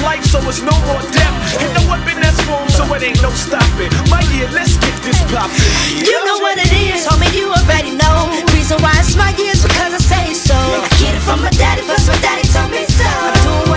life, so it's no more death. And no weapon that's formed, so it ain't no stopping. My year, let's get this poppin'. You know what it is, homie, you already know. Reason why it's my years, because I say so. I get it from my daddy, plus my daddy told me so. I'm doing